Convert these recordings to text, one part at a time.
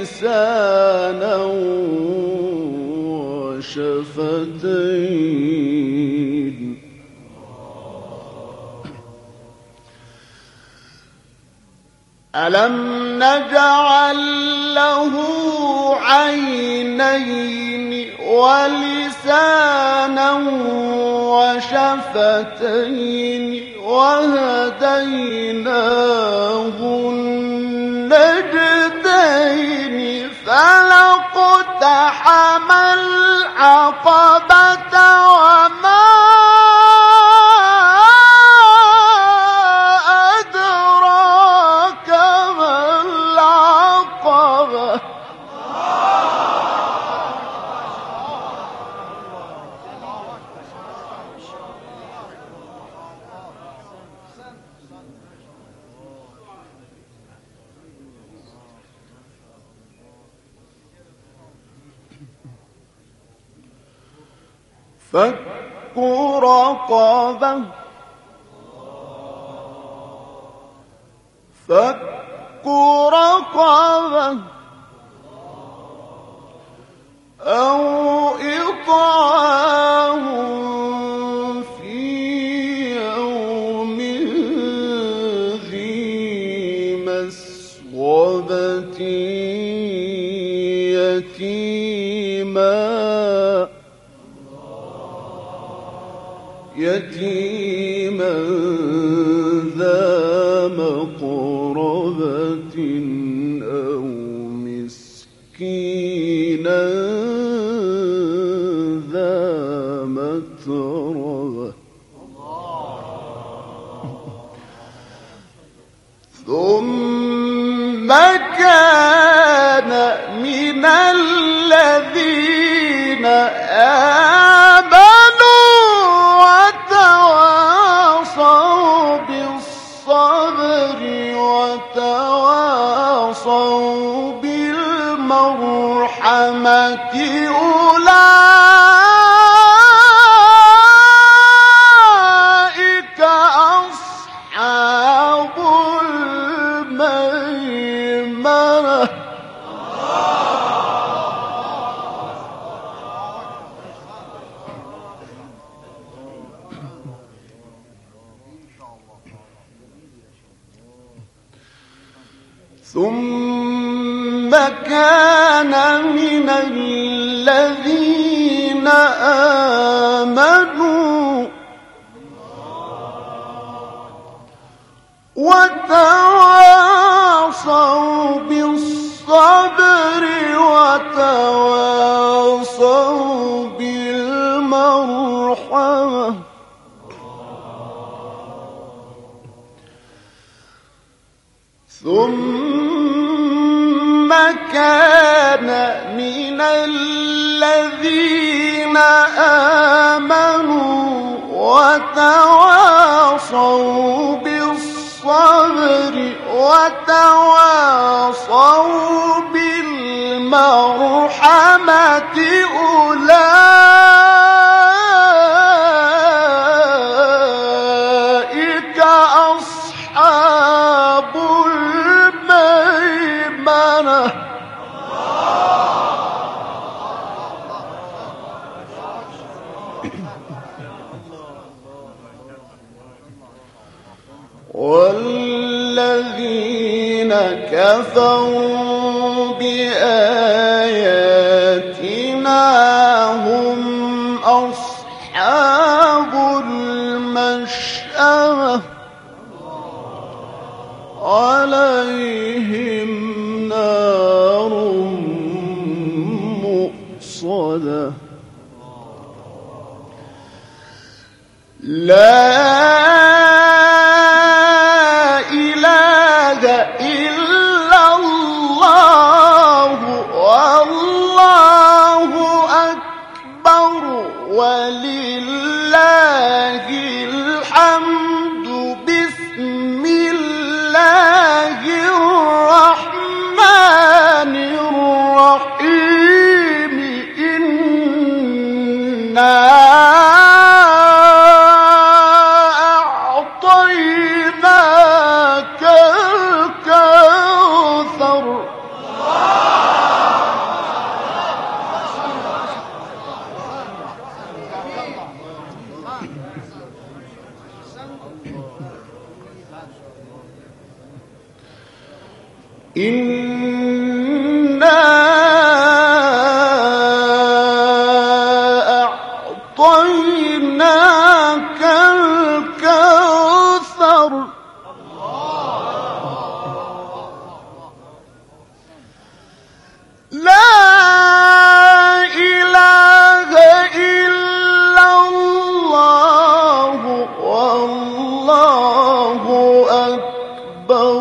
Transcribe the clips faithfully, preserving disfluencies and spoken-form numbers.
ولسانا وشفتين. ألم نجعل له عينين ولسانا وشفتين وهديناه النجدين فلاقتحم العقبة وما أدراك ما العقبة. فك رقبة فك رقبة أو إطعام في يوم ذي مسغبة يتيما يتيما ذا مقربة أو مسكينا ذا متربة ثم كان من الذين آمنوا وتواصوا بالصبر وتواصوا بالمرحمة أولئك أصحاب الميمنة. ثم كان من الذين آمنوا وتواصوا بالصبر وتواصوا بالمرحمة ثم كان من الذين آمنوا وتواصوا بالصبر وتواصوا بالمرحمة أولئك أصحاب الميمنة. والذين كفروا بآياتنا هم أصحاب المشأمة عليهم نار مؤصدة لا إله إلا الله والله أكبر ولله الحمد. بسم الله الرحمن الرحيم. إنا أعطيناك الكوثر. إنا أعطيناك الكوثر لا إله إلا الله والله أكبر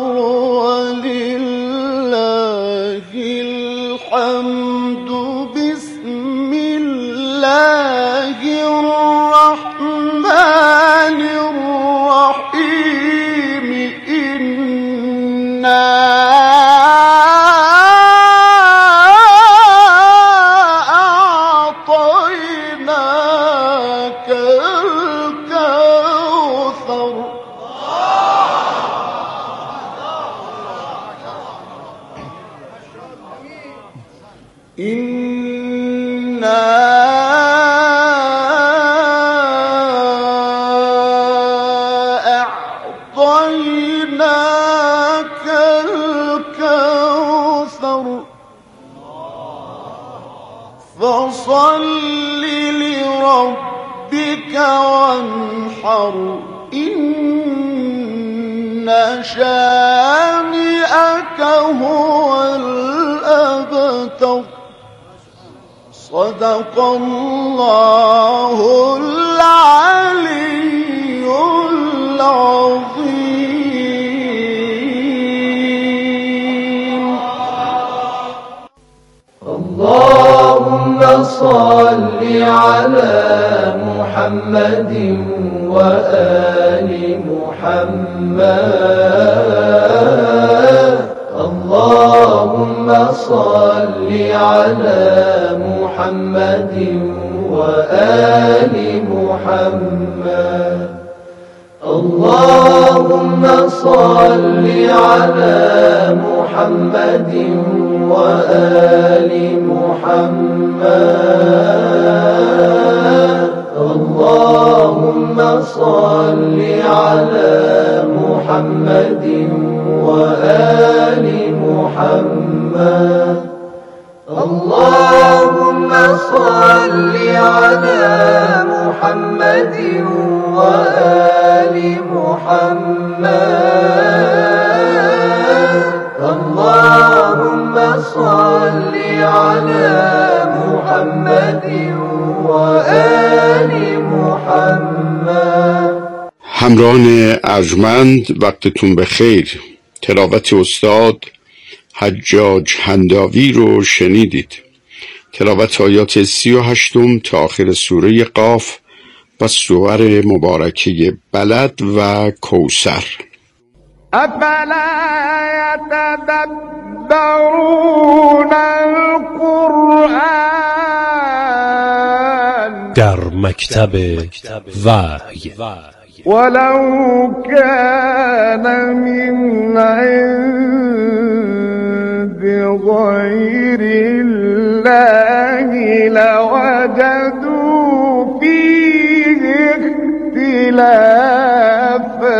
ولله الحمد بسم الله الرحمن الرحيم إنا أعطيناك الكوثر إنا أعطيناك الكوثر فصل لربك وانحر إن شانئك هو الأبتر صدق الله العلي العظيم. اللهم صل على محمد وآل محمد. اللهم صل على محمد وآل محمد. اللهم صل على محمد وآل محمد. اللهم صل على محمد وآل محمد. اللهم صل على محمد وآل محمد. اللهم صل على محمد وآل محمد. همراهان ارجمند وقتتون بخیر. تلاوت استاد حجاج هنداوی رو شنیدید. تلاوت آیات سی و هشتم تا آخر سوره قاف و سور مبارکه بلد و کوثر. أفلا يتدبرون القرآن در مکتب وحی ولو كان من عند غير الله لوجدوا فيه اختلافا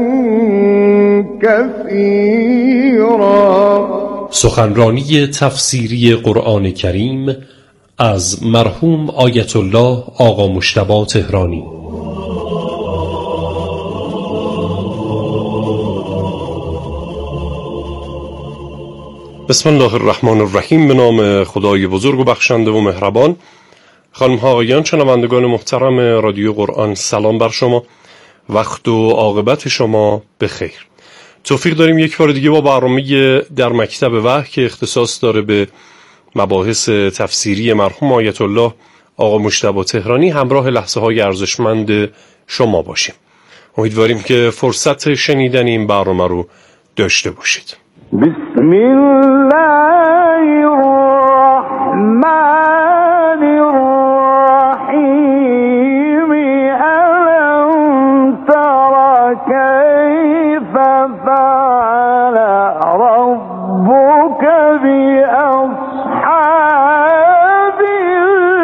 كثيرا. سخنرانی تفسیری قرآن کریم از مرحوم آیت الله آقا مجتبی تهرانی. بسم الله الرحمن الرحیم. به نام خدای بزرگ و بخشنده و مهربان. خانم ها آقایان، شنوندگان محترم رادیو قرآن، سلام بر شما. وقت و عاقبت شما بخیر. توفیق داریم یک بار دیگه با برنامه در مکتب وحی که اختصاص داره به مباحث تفسیری مرحوم آیت الله آقا مجتبی تهرانی همراه لحظه های ارزشمند شما باشیم. امیدواریم که فرصت شنیدن این برنامه رو داشته باشید. بسم الله الرحمن الرحیم. ألم تر كيف فعل ربك بأصحاب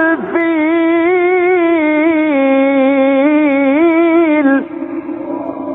الفيل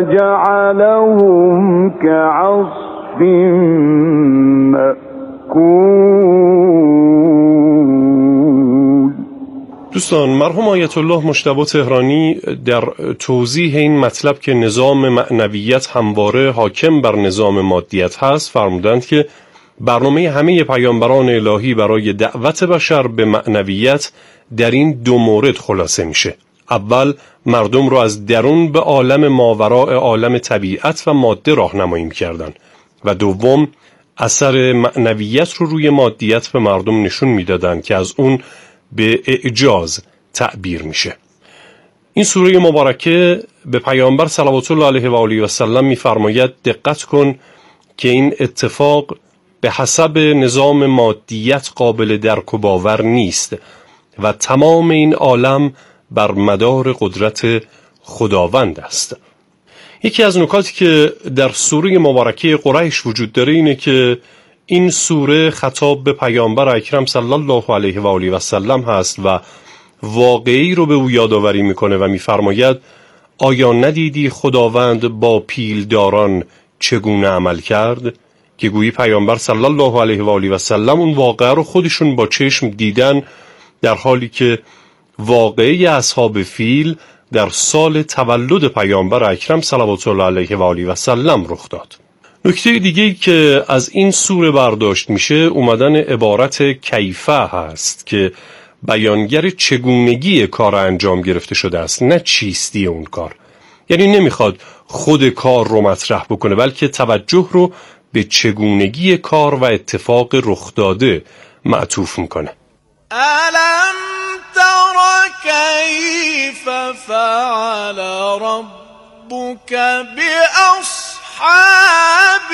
فجعلهم كعصف مأکول. دوستان، مرحوم آیت الله مجتبی تهرانی در توضیح این مطلب که نظام معنویت همواره حاکم بر نظام مادیت هست فرمودند که برنامه همه پیامبران الهی برای دعوت بشر به معنویت در این دو مورد خلاصه میشه. اول، مردم رو از درون به عالم ماوراء عالم طبیعت و ماده راهنمایی می‌کردن و دوم، اثر معنویت رو روی مادیت به مردم نشون میدادن که از اون به اعجاز تعبیر میشه. این سوره مبارکه به پیامبر صلوات الله علیه و آله و سلم میفرماید دقت کن که این اتفاق به حسب نظام مادیت قابل درک و باور نیست و تمام این عالم بر مدار قدرت خداوند است. یکی از نکاتی که در سوره مبارکه قریش وجود داره اینه که این سوره خطاب به پیامبر اکرم صلی الله علیه و آله و سلم هست و واقعی رو به او یادآوری میکنه و میفرماید آیا ندیدی خداوند با پیلداران چگونه عمل کرد؟ که گویی پیامبر صلی الله علیه و آله و سلم اون واقعه رو خودشون با چشم دیدن، در حالی که واقعه اصحاب فیل در سال تولد پیامبر اکرم صلوات الله علیه و آله و سلم رخ داد. نکته دیگه‌ای که از این سوره برداشت میشه اومدن عبارت کیفه هست که بیانگر چگونگی کار انجام گرفته شده است، نه چیستی اون کار. یعنی نمیخواد خود کار رو مطرح بکنه بلکه توجه رو به چگونگی کار و اتفاق رخ داده معطوف میکنه. الم تر کیف فعل ربک باصحاب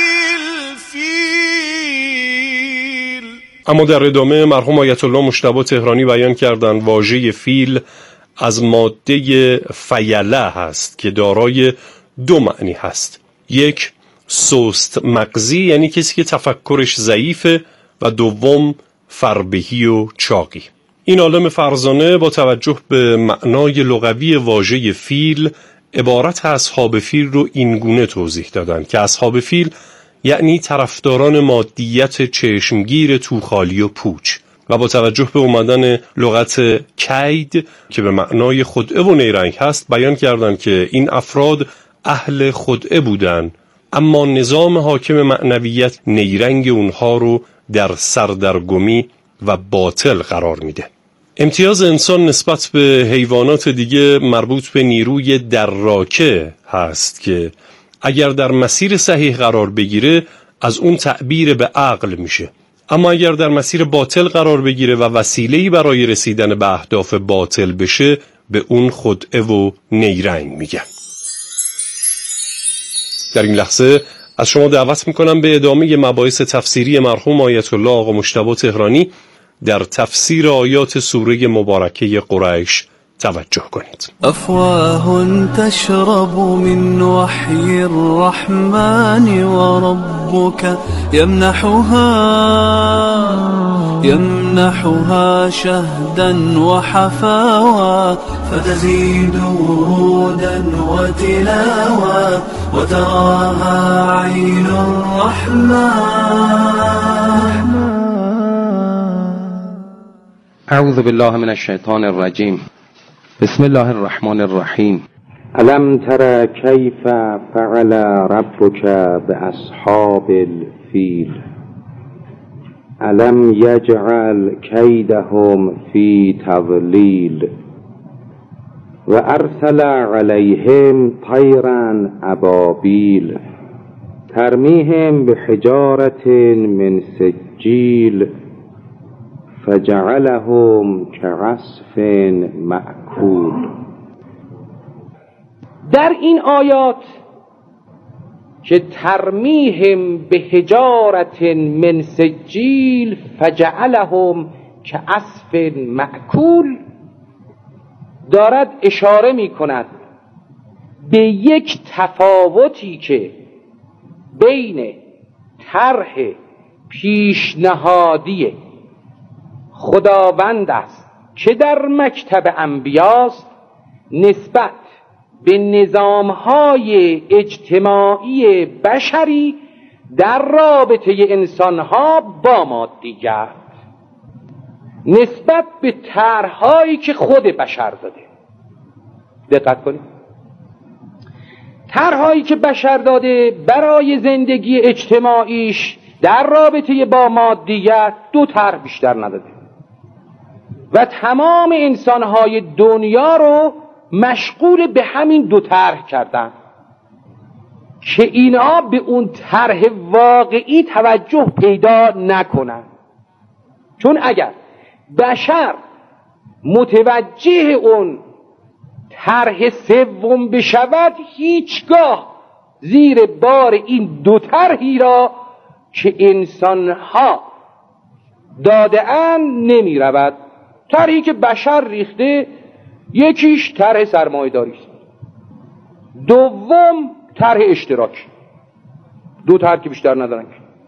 الفیل. اما در ادامه مرحوم آیت الله مجتبی تهرانی بیان کردن واژه فیل از ماده فیله هست که دارای دو معنی هست. یک، سست مغزی، یعنی کسی که تفکرش ضعیفه، و دوم، فربهی و چاقی. این عالم فرزانه با توجه به معنای لغوی واژه فیل عبارت اصحاب فیل رو اینگونه توضیح دادن که اصحاب فیل یعنی طرفداران مادیت چشمگیر توخالی و پوچ، و با توجه به اومدن لغت کید که به معنای خدعه و نیرنگ هست بیان کردن که این افراد اهل خدعه بودن، اما نظام حاکم معنویت نیرنگ اونها رو در سردرگمی و باطل قرار میده. امتیاز انسان نسبت به حیوانات دیگه مربوط به نیروی دراکه هست که اگر در مسیر صحیح قرار بگیره از اون تعبیر به عقل میشه، اما اگر در مسیر باطل قرار بگیره و وسیله‌ای برای رسیدن به اهداف باطل بشه به اون خدعه و نیرنگ میگن. در این لحظه از شما دعوت میکنم به ادامه مباحث تفسیری مرحوم آیت الله آقا مجتبی تهرانی در تفسیر آیات سوره مبارکه قریش توجه کنید. افواه تشرب من وحی الرحمن وربك يمنحها يمنحها شهدا وحفاوى فتزيد ورودا وتلاوى وتراها عين الرحمن. اعوذ بالله من الشیطان الرجیم. بسم الله الرحمن الرحیم. الم تر کیف فعل ربک باصحاب الفیل الم یجعل کیدهم فی تضلیل و ارسل علیهم طیرا ابابیل ترمیهم بحجارة من سجیل فجعلهم كعصف مأکول. در این آیات که ترمیهم به حجارة من سجیل فجعلهم كعصف مأکول دارد اشاره می کند به یک تفاوتی که بین طرح پیشنهادی خداوند است که در مکتب انبیاست نسبت به نظامهای اجتماعی بشری در رابطه انسانها با مادیت نسبت به طرح‌هایی که خود بشر داده. دقت کنید، طرح‌هایی که بشر داده برای زندگی اجتماعیش در رابطه با مادیت دو طرح بیشتر نداده و تمام انسانهای دنیا رو مشغول به همین دو طرح کردن که اینا به اون طرح واقعی توجه پیدا نکنن. چون اگر بشر متوجه اون طرح سوم بشود، هیچگاه زیر بار این دو طرحی را که انسانها داده اند نمی رود. طرحی که بشر ریخته، یکیش طرح سرمایه‌داری است، دوم طرح اشتراکی. دو طرح که بیشتر ندارن.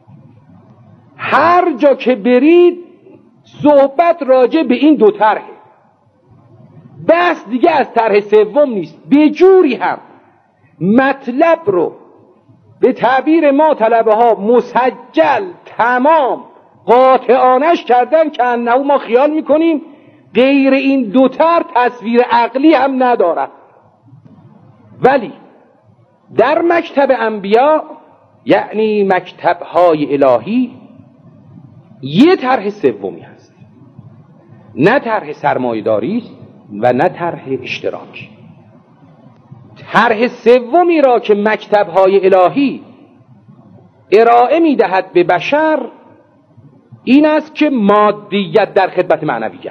هر جا که برید صحبت راجع به این دو طرحه، بس دیگه از طرح سوم نیست. به جوری هم مطلب رو به تعبیر ما طلبه ها مسجل تمام قاطعانش کردن که انه ما خیال میکنیم غیر این دو طرح تصویر عقلی هم ندارد. ولی در مکتب انبیا، یعنی مکتب‌های الهی، یه طرح سومی هست، نه طرح سرمایه‌داری است و نه طرح اشتراکی. طرح سومی را که مکتب‌های الهی ارائه می‌دهد به بشر این است که مادیت در خدمت معنویت.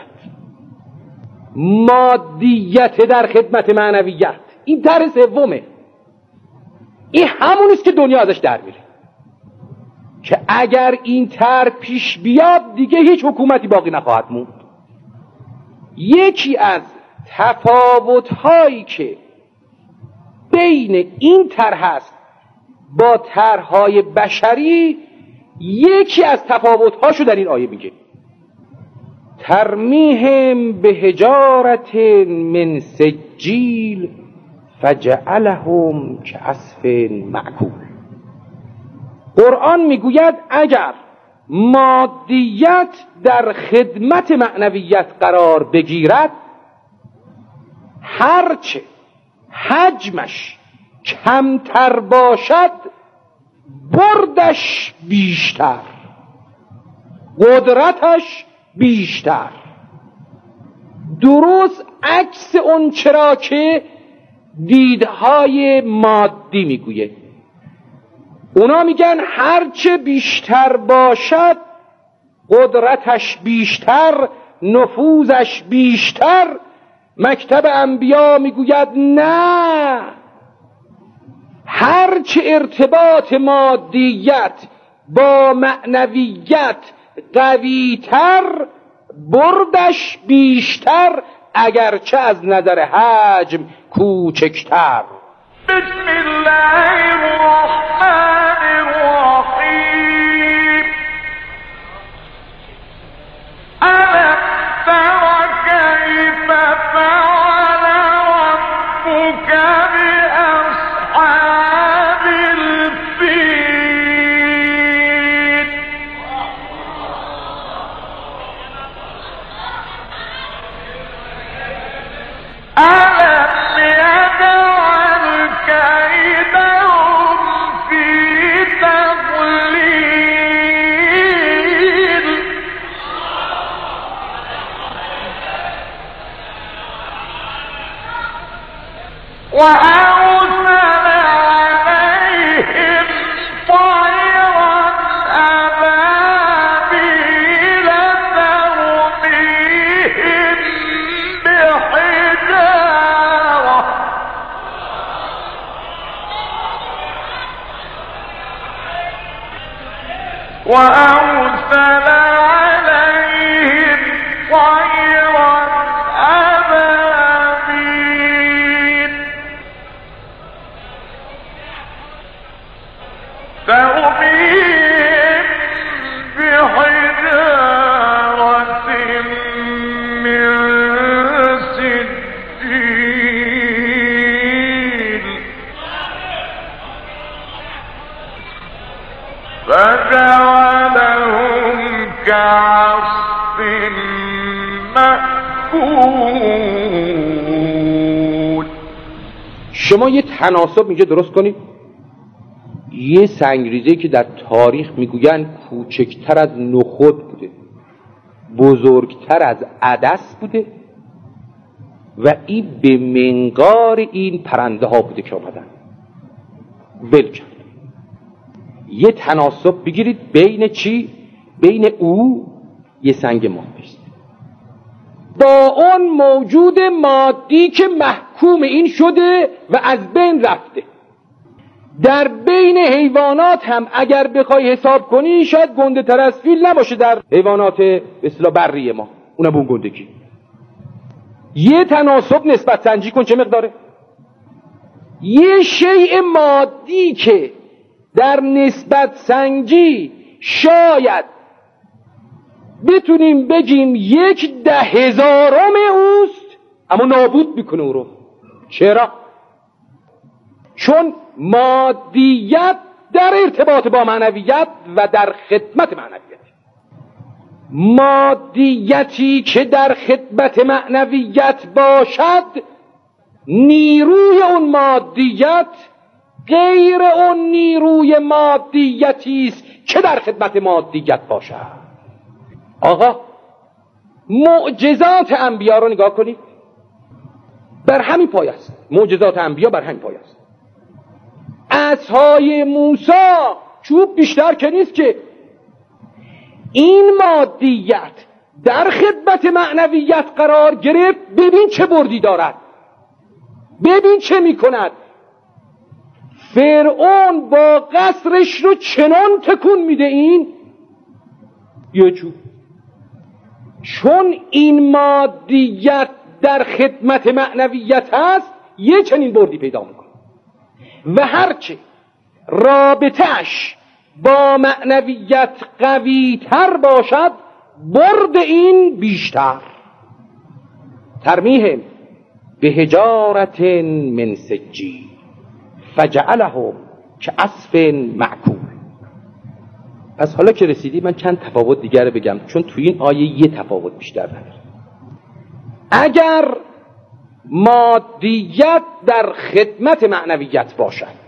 مادیت در خدمت معنویت، این طرح سومه. این همون است که دنیا ازش در میره، که اگر این طرح پیش بیاد دیگه هیچ حکومتی باقی نخواهد موند. یکی از تفاوت‌هایی که بین این طرح است با طرح‌های بشری، یکی از تفاوت‌هاشو در این آیه میگه: ترمیهم به حجارت من سجیل فجعلهم کعصف مأکول. قرآن میگوید اگر مادیت در خدمت معنویت قرار بگیرد، هرچه حجمش کمتر باشد بردش بیشتر، قدرتش بیشتر. درست عکس اون چرا که دیدهای مادی میگوید. اونا میگن هرچه بیشتر باشد قدرتش بیشتر، نفوذش بیشتر. مکتب انبیا میگوید نه، هرچه ارتباط مادیت با معنویت قویتر بردش بیشتر، اگرچه از نظر حجم کوچکتر. بسم الله الرحمن الرحیم. ألم تر كيف فعل ربك بأصحاب الفيل. ألم يجعل كيدهم في تضليل. وأرسل عليهم طيرا أبابيل ترميهم بحجارة وأرسل عليهم طيرا أبابيل ترميهم بحجارة من سجيل. كعصف مأكول. شما یه تناسب اینجا درست کنید. یه سنگریزه‌ای که در تاریخ میگوین کوچکتر از نخود بوده، بزرگتر از عدس بوده و این به منقار این پرنده ها بوده که آمدن ول کرد. یه تناسب بگیرید بین چی؟ بین او یه سنگ مادی است با اون موجود مادی که محکوم این شده و از بین رفته. در بین حیوانات هم اگر بخوای حساب کنی شاید گنده تر از فیل نباشه در حیوانات به اصطلاح بری ما، اونم اون گندگی. یه تناسب نسبت سنجی کن چه مقداره؟ یه شیء مادی که در نسبت سنجی شاید بتونیم بگیم یک ده هزارم اوست، اما نابود میکنه او رو. چرا؟ چون مادیت در ارتباط با معنویت و در خدمت معنویت. مادیتی که در خدمت معنویت باشد، نیروی اون مادیت غیر اون نیروی مادیتی است که در خدمت مادیت باشد. آقا معجزات انبیا رو نگاه کنید، بر همین پایه است. معجزات انبیا بر همین پایه است. عصای موسی چوب بیشتر که نیست که این مادیت در خدمت معنویت قرار گرفت. ببین چه بردی دارد، ببین چه میکند. فرعون با قصرش رو چنان تکون میده این یه چوب، چون این مادیت در خدمت معنویت هست یه چنین بردی پیدا میکنه و هرچه رابطهش با معنویت قوی تر باشد برد این بیشتر. ترمیهم به حجارت من سجیل فجعلهم کعصف مأکول. پس حالا که رسیدی من چند تفاوت دیگر بگم، چون توی این آیه یه تفاوت بیشتر نداره. اگر مادیت در خدمت معنویت باشد،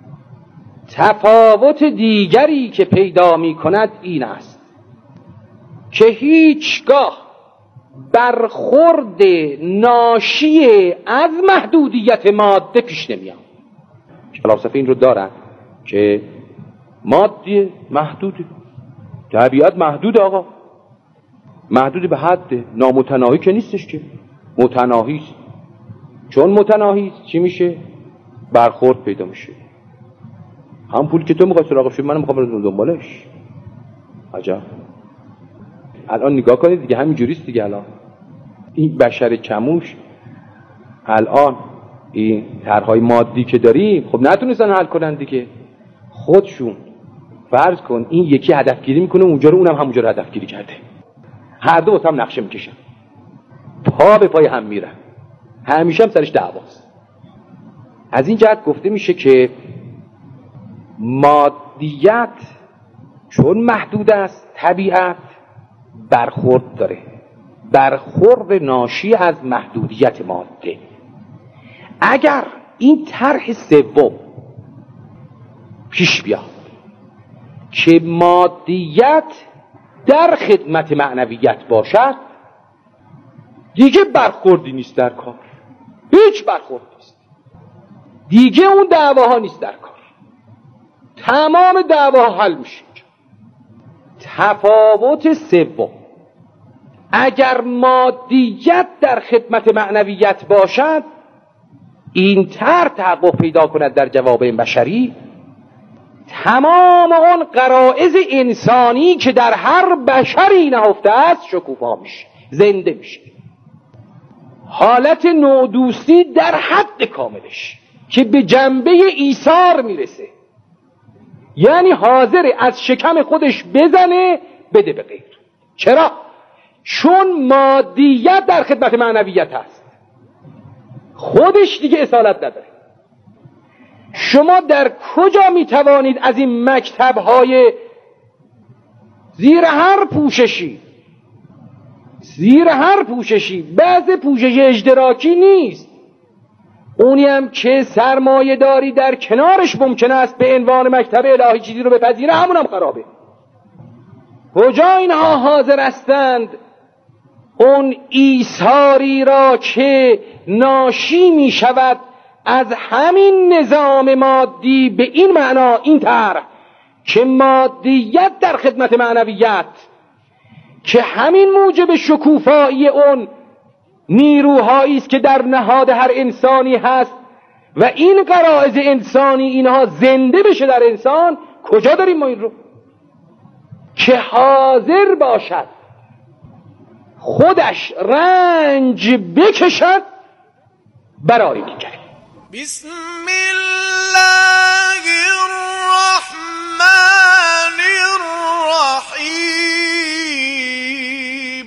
تفاوت دیگری که پیدا می کند این است که هیچگاه برخورد ناشی از محدودیت ماده پیش نمیاد. فلاسفه این رو دارن که ماده محدوده، طبیعت محدود، آقا محدود به حد، نامتناهی که نیستش که متناهی است. چون متناهی است چی میشه؟ برخورد پیدا میشه. هم پول که تو میخوای سراغش شد، منم میخوام برم دنبالش. عجب. الان نگاه کنید دیگه، همین جوریست دیگه. الان این بشر کموش الان این طرح‌های مادی که داریم خب نتونستن حل کنن دیگه. خودشون فرض کن این یکی هدفگیری میکنه اونجا رو، اونم همونجا رو هدفگیری کرده، هر دو هم نقشه میکشن، پا به پای هم میرن، همیشه هم سرش دعواست. از این جهت گفته میشه که مادیت چون محدود است، طبیعت برخورد داره، برخورد ناشی از محدودیت ماده. اگر این طرح سوم پیش بیاد که مادیت در خدمت معنویت باشد، دیگه برخوردی نیست در کار، هیچ برخورد نیست دیگه، اون دعواها نیست در کار، تمام دعواها حل میشه. تفاوت سوم، اگر مادیت در خدمت معنویت باشد، این طرح تحقق پیدا کند در جواب بشری، تمام اون غرایز انسانی که در هر بشری نهفته است شکوفا میشه، زنده میشه. حالت نودوستی در حد کاملش که به جنبه ایثار میرسه، یعنی حاضر از شکم خودش بزنه بده به غیر. چرا؟ چون مادیت در خدمت معنویت هست، خودش دیگه اصالت نداره. شما در کجا میتوانید از این مکتب‌های زیر هر پوششی زیر هر پوششی، بعض پوشش اشتراکی نیست، اونی هم که سرمایه داری در کنارش ممکن است به عنوان مکتب الهی چیزی رو بپذیره، همون هم خرابه. کجا اینها حاضر هستند اون ایثاری را که ناشی می شود از همین نظام مادی به این معنا، این طرح که مادیت در خدمت معنویت، که همین موجب شکوفایی اون نیروهایی است که در نهاد هر انسانی هست و این غرایز انسانی اینها زنده بشه در انسان. کجا داریم ما این رو؟ که حاضر باشد خودش رنج بکشد برای دیگری. بسم الله الرحمن الرحیم.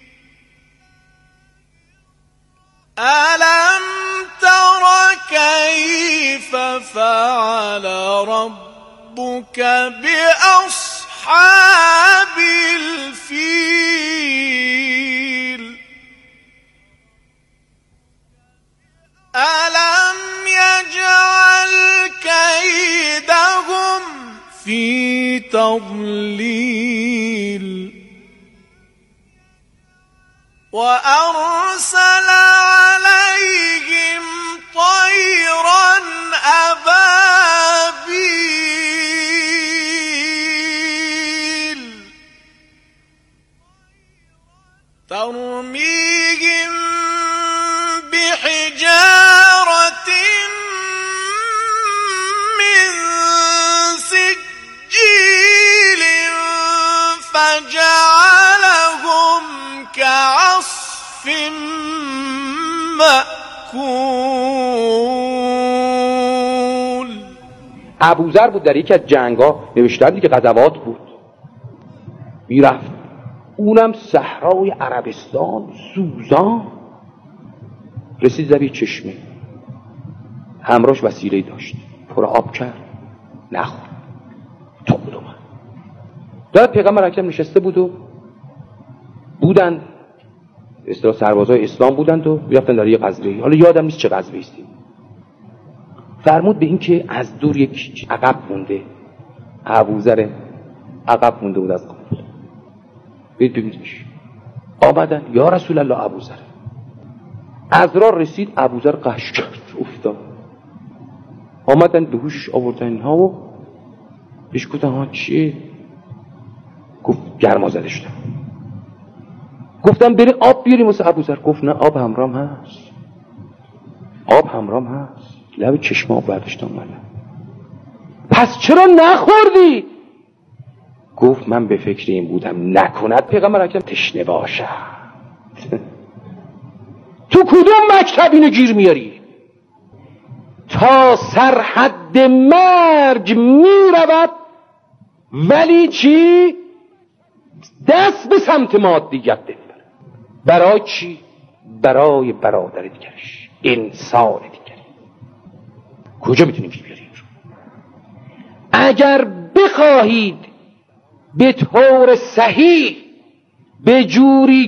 ألم تر كيف فعل ربك بأصحاب الفيل؟ ألم يجعل كيدهم في تضليل وأرسل عليهم طيرا أبابيل ترميهم بحجارة من سجيل فجعلهم كعصف مأكول. ابوذر بود در یکی از جنگا، نوشتن دیگه غزوات بود، میرفت اونم صحرای عربستان سوزان، رسید زیر چشمه، همراهش وسیله داشت، پر آب کرد، نخورد، تو بود اومد. در پیغمبر اکرم نشسته بود و بودن اصطلاح سربازای اسلام بودند و میرفتن در یه غزوه، حالا یادم نیست چه غزوه استی. فرمود به این که از دور یک عقب مونده، ابوذر عقب مونده بود از قافله، برید ببینیدش. آمدن، یا رسول الله ابوذر. از راه رسید، ابوذر قش کرد، افتاد. آمدن به هوشش آوردن اینها و بهش گفتن ها چیه؟ گفت گرما زده شدم. گفتم بریم آب بیاریم واسه ابوذر. گفت نه، آب همرام هست، آب همرام هست. لب چشم آب برداشت اومدم. پس چرا نخوردی؟ گفت من به فکر این بودم نکند پیغمبر اکرم تشنه باشه. تو کدوم مکتب اینو گیر میاری؟ تا سرحد مرگ میرود ولی چی؟ دست به سمت مادیت نمیبره. برای چی؟ برای برادر دیگرش، انسان دیگری. کجا میتونیم بیاریم؟ اگر بخواهید به طور صحیح به جوری